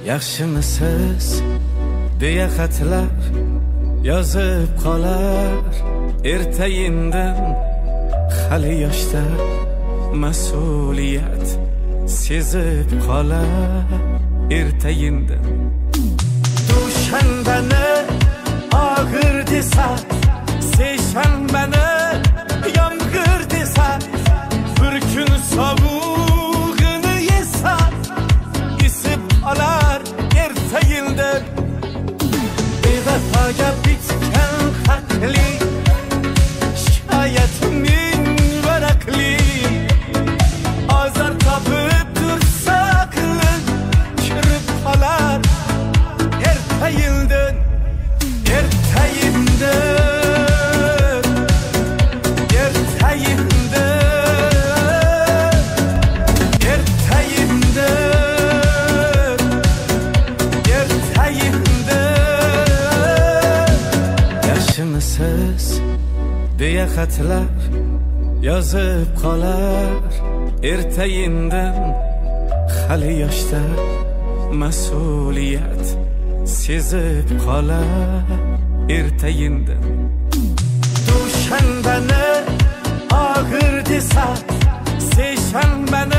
yaxshimisiz deya xatlar yozib qolar ertayindan hali yoshda mas'uliyat sezib qolar ertayindan dushanbani og'ir desa seshanbani yomg'ir desa bir kun sovug'ini yesa isib olar ertayindan bevafoga bitgan xatli shikoyatning varaqli ozor topib tursa aqlim kirib qolar ertayindan ertayindan yaxshimisiz deya xatlar yozib qolar ertayindan hali yoshda mas'uliyat sezib qolar ertayindan dushanbani og'ir desa seshanbani